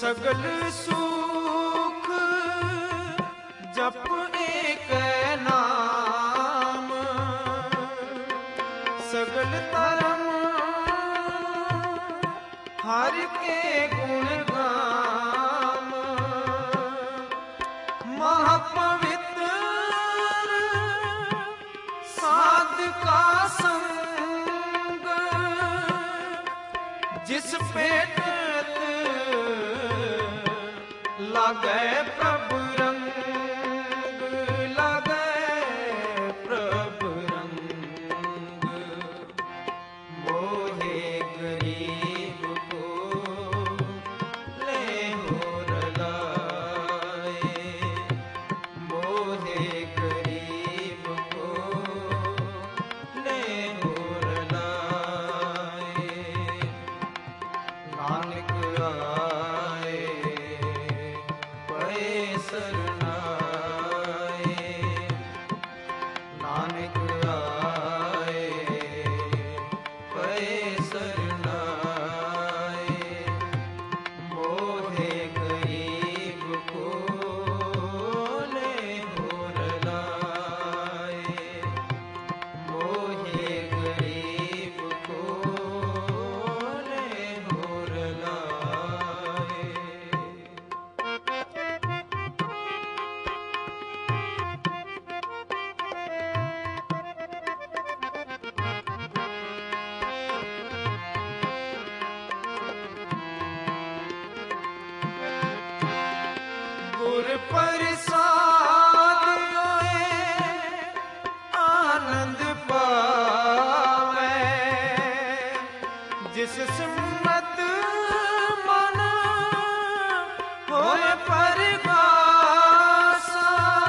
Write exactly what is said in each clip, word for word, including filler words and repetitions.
सगल सुख जप एक नाम, सगल धर्म हर के गुण गाम। महापवित्र साध का संग, जिस पेट लागे प्रभु रंग, लागे प्रभु रंग। मोहे गरीब को ले हो रलाए, मोहे गरीब को ले हो रलाए। नानक गुर प्रसाद आनंद पावे, जिस सिमरत मन होए परगासा।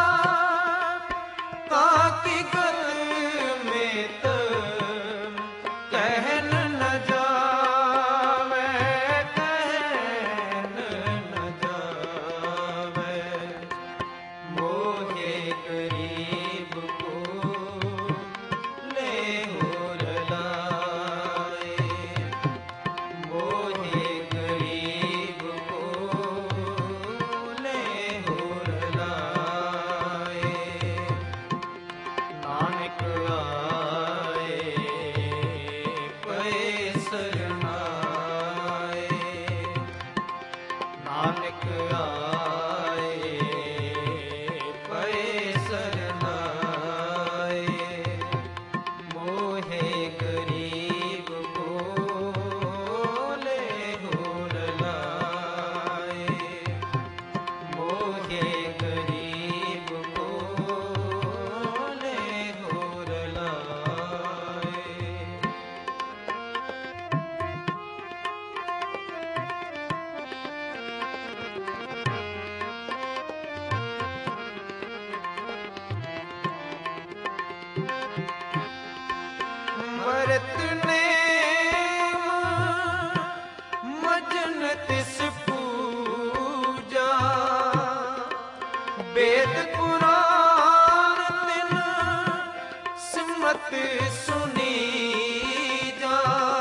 ताकि गल में तो कहन न जावे, कहन न जावे। मोहे गरीब को ले हो रलाए, मोहे गरीब को ले हो रलाए। नानक आए पै सरनाए, नानक आए पै सरनाए। मोहे गरीब को ले हो रलाए, मोहे गरीब को ले हो रलाए। व्रत नेम मजन तिस पूजा, वेद पुराण तिन सिमत सुनी जा।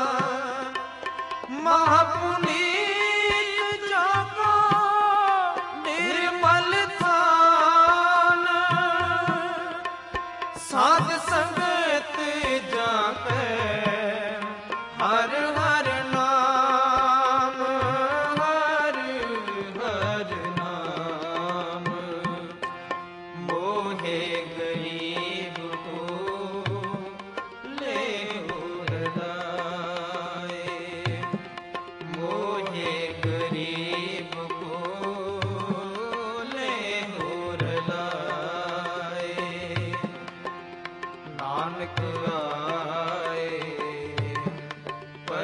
महापुनीत जागा निर्मल थान, साध संगत जापै हर हर नाम, हर हर नाम। मोहे गरीब को ले हो रलाए, मोहे गरीब को ले हो रलाए। नानक आए पै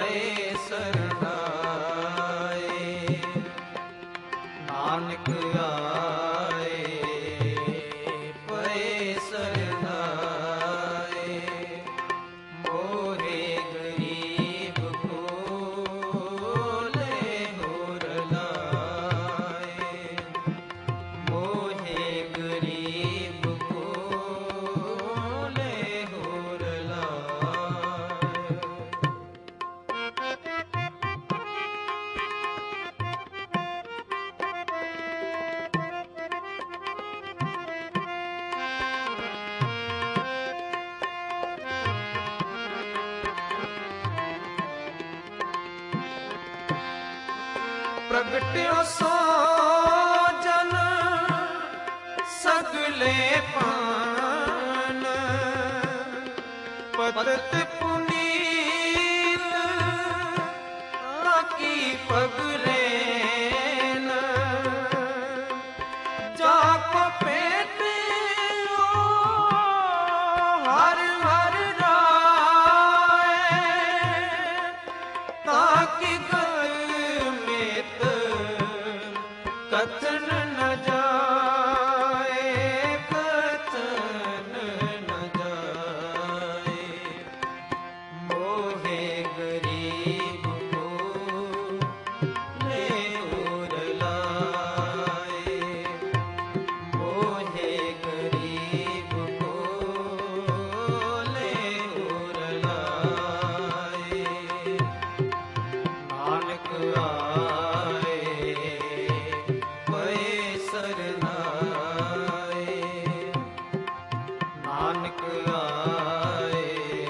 प्रगट्यो सो जन सगले पान पतत पुनीत ताकी पगले न जाको पेटे हर हर राय ताकि गल में कथन न जाए कथन न जाए मोहे गरीब को ले उर लाए मोहे गरीब को ले उर लाए नानक आए पए सरनाए नानक आए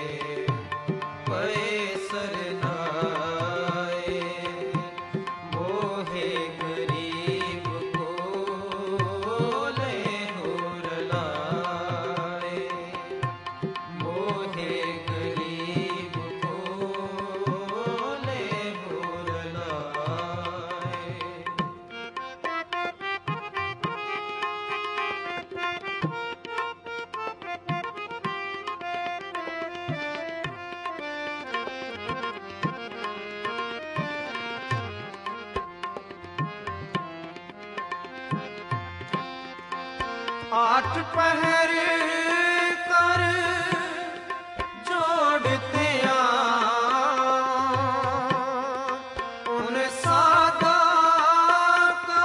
पए सरनाए मोहे गरीब को ले उर लाए मोहे गरीब को ले उर लाए आठ पहर कर जोड़ते उन सादा का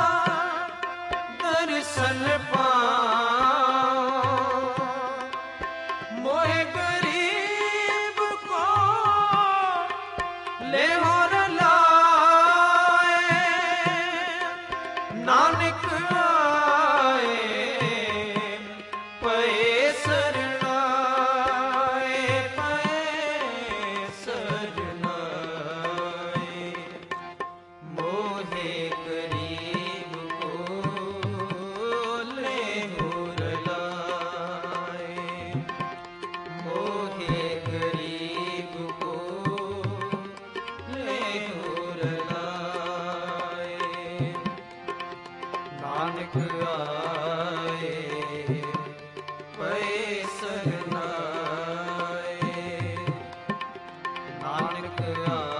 दर्शन पाओ मोहे गरीब को ले और लाए नानक आए पए सरनाए पए सरनाए मोहे गरीब को ले उर लाए मोहे गरीब को ले उर लाए नानक आए पए सरनाए नानक आए